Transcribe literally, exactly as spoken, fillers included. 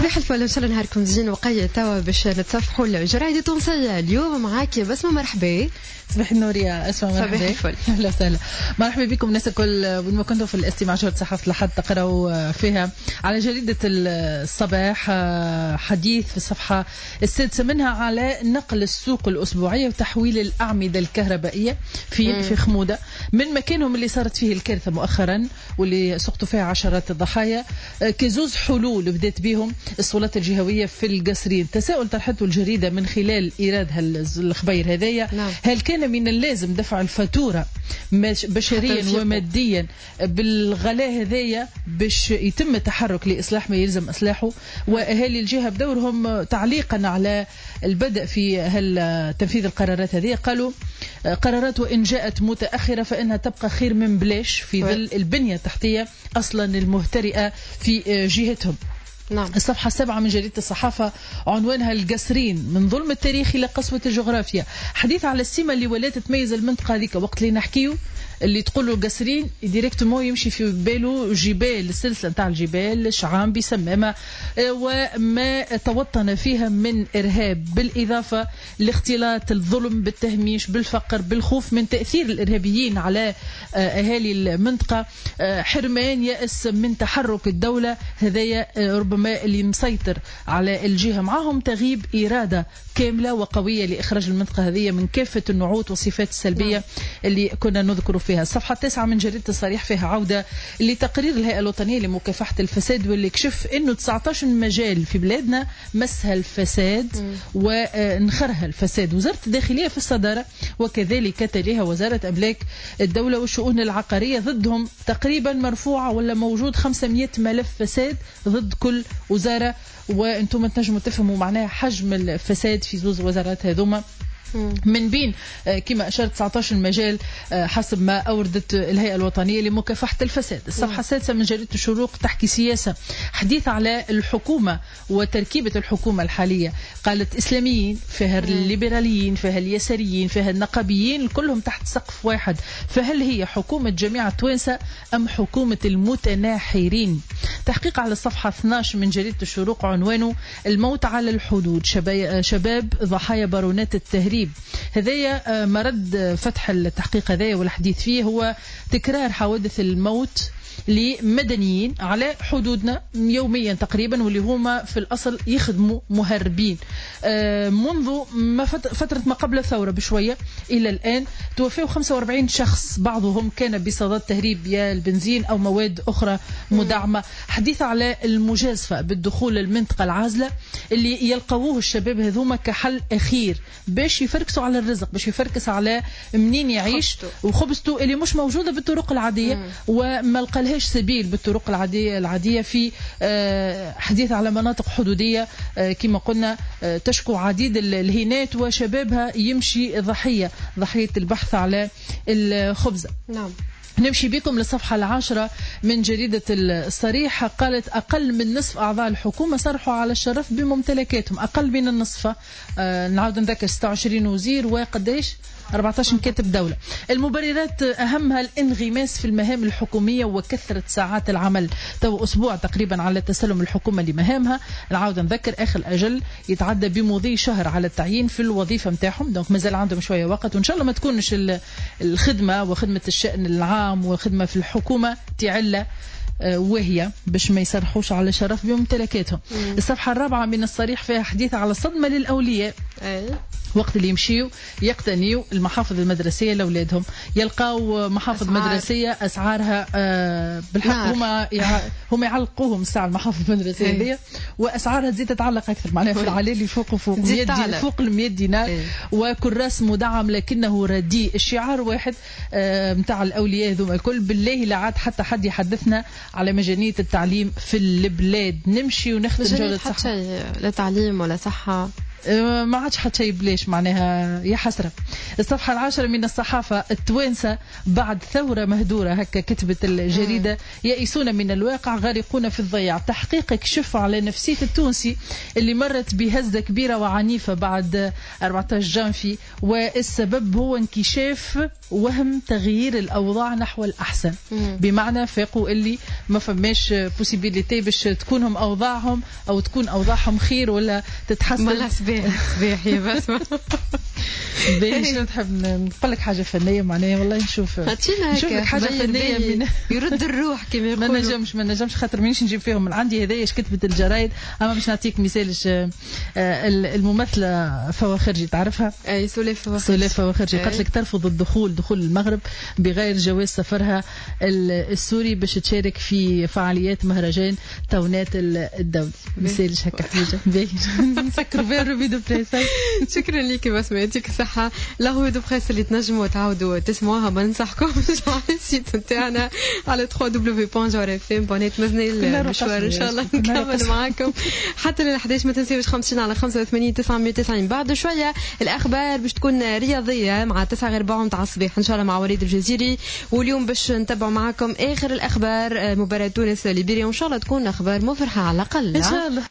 صباح الفل، ان شاء الله نهاركم زين وقية توا باش نتصفحوا الجرايد التونسية. اليوم معاك يا بسمة، مرحبا. صباح النور يا أسماء، مرحبا. صباح الفل. أهلا وسهلا، مرحبا بكم الناس الكل وين ما كنتوا في الاستماع شهر صحافة الأحد تقرأوا فيها على جريدة الصباح حديث في الصفحة السادسة منها على نقل السوق الأسبوعية وتحويل الأعمدة الكهربائية في مم. في خمودة من مكانهم اللي صارت فيه الكارثة مؤخرا واللي سقطوا فيها عشرات الضحايا كزوز حلول بدات بهم السلطات الجهوية في القصرين. تساؤل طرحته الجريدة من خلال إيراد هالخبير هذايا، نعم. هل كان من اللازم دفع الفاتورة بشريا وماديا بالغلاء هذايا باش يتم التحرك لإصلاح ما يلزم إصلاحه؟ وأهالي الجهة بدورهم تعليقا على البدء في هل تنفيذ القرارات هذه قالوا قرارات وإن جاءت متأخرة فإنها تبقى خير من بلاش في ظل البنية التحتية أصلا المهترئة في جهتهم. نعم. الصفحة السابعة من جريدة الصحافة عنوانها القصرين من ظلم التاريخ إلى قسوة الجغرافيا، حديث على السمة اللي ولات تميز المنطقة هذيك. وقت اللي نحكيو اللي تقولوا القصرين ديريكتومون يمشي في باله جبال، السلسلة نتاع الجبال شعامبي سمامة وما توطن فيها من إرهاب، بالإضافة لاختلاط الظلم بالتهميش بالفقر بالخوف من تأثير الإرهابيين على أهالي المنطقة، حرمان يأس من تحرك الدولة هذايا ربما اللي مسيطر على الجهة. معهم تغيب إرادة كاملة وقوية لإخراج المنطقة هذه من كافة النعوت والصفات السلبية اللي كنا نذكر فيها. الصفحة التاسعة من جريدة الصريح فيها عودة لتقرير الهيئة الوطنية لمكافحة الفساد واللي كشف انه تسعة عشر مجال في بلادنا مسها الفساد ونخرها الفساد. وزارة الداخلية في الصدارة وكذلك تليها وزارة أملاك الدولة والشؤون العقارية، ضدهم تقريبا مرفوعة ولا موجود خمسمائة ملف فساد ضد كل وزارة، وانتم تنجموا تفهموا معناها حجم الفساد في زوز وزارات هذوما. من بين كما أشرت تسعة عشر مجال حسب ما أوردت الهيئة الوطنية لمكافحة الفساد. الصفحة السادسة من جريدة الشروق تحكي سياسة، حديث على الحكومة وتركيبة الحكومة الحالية. قالت إسلاميين فيها الليبراليين فيها اليساريين فيها النقابيين كلهم تحت سقف واحد، فهل هي حكومة جميع التوانسة أم حكومة المتناحرين؟ تحقيق على الصفحة اثني عشر من جريدة الشروق عنوانه الموت على الحدود، شباب ضحايا بارونات التهريب. هذايا مرد فتح التحقيق هذايا والحديث فيه هو تكرار حوادث الموت لمدنيين على حدودنا يوميا تقريبا، واللي هما في الأصل يخدموا مهربين. منذ ما فترة ما قبل الثورة بشوية إلى الآن توفوا خمسة وأربعين شخص، بعضهم كان بصدد تهريب يا البنزين أو مواد أخرى مدعمة. حديث على المجازفة بالدخول المنطقة العازلة اللي يلقوه الشباب هذوما كحل أخير باش يفركسوا على الرزق، باش يفركس على منين يعيش وخبزته اللي مش موجودة بالطرق العادية مم. وما لقالهاش سبيل بالطرق العادية العادية في حديث على مناطق حدودية كما قلنا تشكو عديد الهينات وشبابها يمشي ضحية ضحية البحث على الخبزة. نعم. نمشي بكم للصفحة العاشرة من جريدة الصريح، قالت أقل من نصف أعضاء الحكومة صرحوا على الشرف بممتلكاتهم. أقل من النصف، آه نعود نذكر ستة وعشرين وزير وقديش أربعة عشر كاتب دولة. المبررات أهمها الانغماس في المهام الحكومية وكثرة ساعات العمل. تو أسبوع تقريبا على تسلم الحكومة لمهامها، نعود نذكر آخر أجل يتعدى بمضي شهر على التعيين في الوظيفة متاعهم، دونك مازال عندهم شوية وقت، وإن شاء الله ما تكونش الخدمة وخدمة الشأن العام وخدمة في الحكومة تعلى وهي باش ما يسرحوش على شرف بممتلكاتهم. الصفحة الرابعة من الصريح فيها حديث على الصدمة للأولياء. أي. وقت اللي يمشيوا يقتنيوا المحافظ المدرسية لأولادهم يلقاو محافظ أسعار. مدرسية أسعارها آه بالحق هما هم يعلقوهم الساعة المحافظ المدرسية دي وأسعارها تزيد تتعلق أكثر معناها في العلالي فوق فوق مية فوق المية دينار. أي. وكراس مدعم لكنه رديء. الشعار واحد آه متاع الأولياء ذوما الكل، بالله لا عاد حتى حد يحدثنا على مجانية التعليم في البلاد. نمشي ونختم جولة صحة. لا تعليم ولا صحة ما عادش حتى شيء بليش معناها يا حسرة. الصفحة العاشرة من الصحافة التوانسة بعد ثورة مهدورة هكا كتبت الجريدة يئسون من الواقع غارقون في الضياع. تحقيق كشف على نفسية التونسي اللي مرت بهزة كبيرة وعنيفة بعد أربعة عشر جانفي، والسبب هو انكشاف وهم تغيير الأوضاع نحو الأحسن. بمعنى فاقوا اللي ما فماش بوسيبيليتي باش تكونهم أوضاعهم أو تكون أوضاعهم خير ولا تتحسن. صباح يا بسمة باش نحب نقول لك حاجه فنيه معناها والله نشوف نشوف لك حاجه فنيه من يرد الروح كما يقولوا. ما نجمش ما نجمش خاطر مانيش نجيب فيهم من عندي هذايا اش كتبت الجرايد. اما باش نعطيك مثال الممثله فوا خرجي تعرفها؟ اي سوليف فوا خرجي. سوليف فوا خرجي قالت لك ترفض الدخول دخول المغرب بغير جواز سفرها السوري باش تشارك في فعاليات مهرجان تونات الدولي. مثال هكا حاجه باهي نسكروا بها الروبي دو بريس. شكرا لك بس ما يعطيك الصحة. لا روبي دو بريس اللي تنجموا تعاودوا تسمعوها ما ننصحكمش على السيت نتاعنا على دبليو دبليو دبليو دوت جوار اف ام دوت نت. مازال المشوار ان شاء الله نكمل معاكم حتى لل إحدى عشر. ما تنسيوش خمسين على خمسة وثمانين تسعمية وتسعين. بعد شوية الأخبار باش تكون رياضية مع تسعة غير ربع متاع الصباح إن شاء الله مع وليد الجزيري. واليوم باش نتبعوا معاكم آخر الأخبار مباراة تونس ليبيريا وإن شاء الله تكون أخبار مفرحة على الأقل. إن شاء الله.